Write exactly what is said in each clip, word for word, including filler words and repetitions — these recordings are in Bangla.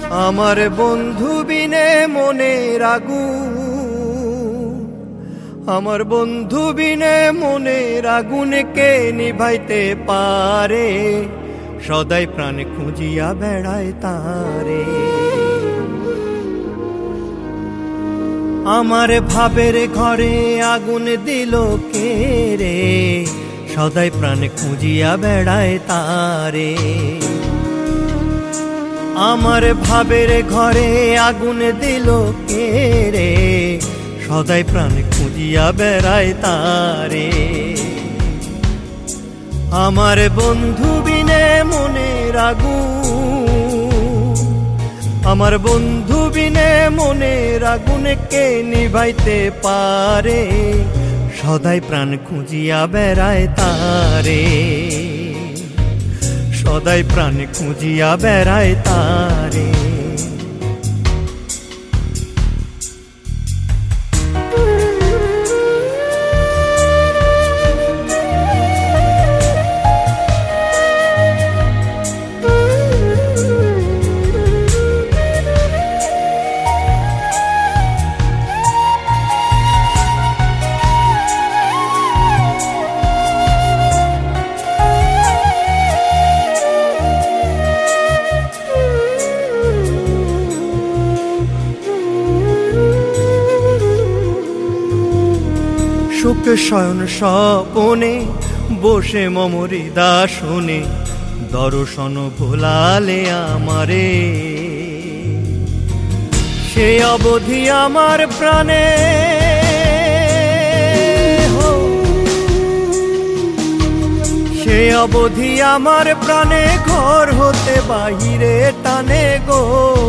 আমার বন্ধু বিনে মনের আগুন, আমার বন্ধু বিনে মনের আগুন কে নিভাইতে পারে? সদাই প্রাণ খুঁজিয়া বেড়ায় তারে। আমার ভাবের ঘরে আগুন দিল কে রে? সদাই প্রাণ খুঁজিয়া বেড়ায় তারে। আমার ভাবের ঘরে আগুন দিল কে রে? সদাই প্রাণ খুঁজিয়া বেড়ায় তারে। আমার বন্ধু বিনে মনের আগুন, আমার বন্ধু বিনে মনের আগুন কে নিভাইতে পারে? সদাই প্রাণ খুঁজিয়া বেড়ায় তারে। সদাই প্রাণ খুঁজিয়া বেড়ায় তারে। সুখ শয়ন স্বপনে বসে মমরি দাসনে, দর্শন ভোলালে আমারে। সে অবধি আমার প্রাণে, সে অবধি আমার প্রাণে ঘর হতে বাহিরে টানে গো।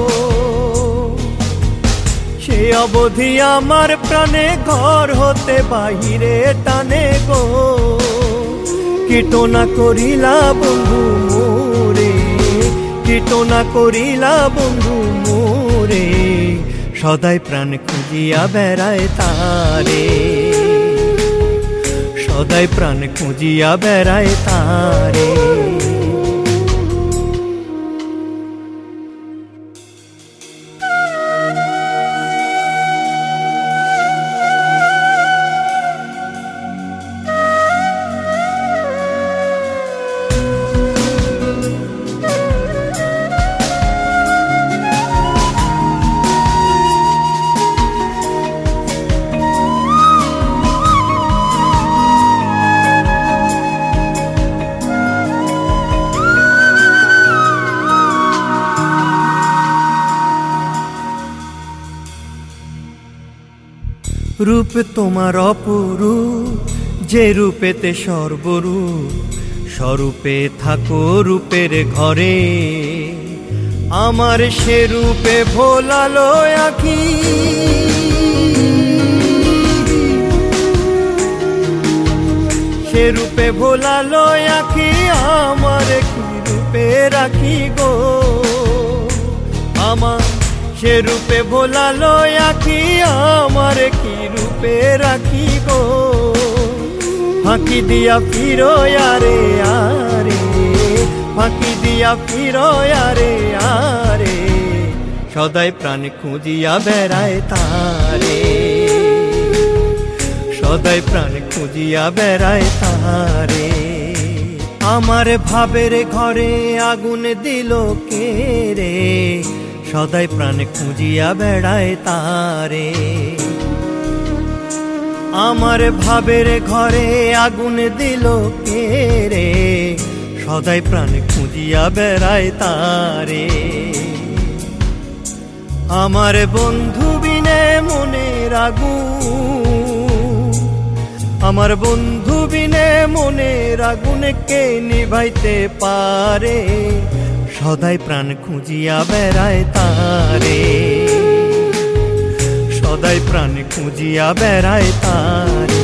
সে অবধি আমার প্রাণে ঘর হতে বাহিরে টানে গো। কীটনা করিলা বন্ধু মোরে, কীটনা করিলা বন্ধু মোরে। সদাই প্রাণ খুঁজিয়া বেড়ায় তারে। সদাই প্রাণ খুঁজিয়া বেড়ায় তারে। রূপ তোমার অপরূপ, যে রূপেতে সর্বরূপ, স্বরূপে থাকো রূপের ঘরে। আমার সে রূপে ভোলালো আঁখি, সে রূপে ভোলালো আঁখি। আমার কি রূপে রাখি গো? আমার সে রূপে ভোলালো আঁখি, আমার কি রূপে রাখি গো? ফাঁকি দিয়া ফিরো আরে আরে, ফাঁকি দিয়া ফিরো আরে আরে। সদাই প্রাণ খুঁজিয়া বেড়ায় তারে। সদাই প্রাণ খুঁজিয়া বেড়ায় তারে। আমার ভাবের ঘরে আগুন দিল কে রে? সদাই প্রাণ খুঁজিয়া বেড়ায় তারে। আমার ভাবের ঘরে আগুন দিল কে রে? সদাই প্রাণ খুঁজিয়া বেড়ায় তারে। আমার বন্ধু বিনে মনের আগুন, আমার বন্ধু বিনে মনের আগুন কে নিভাইতে পারে? সদাই প্রাণ খুঁজিয়া বেড়ায় তারে। সদাই প্রাণ খুঁজিয়া বেড়ায় তারে।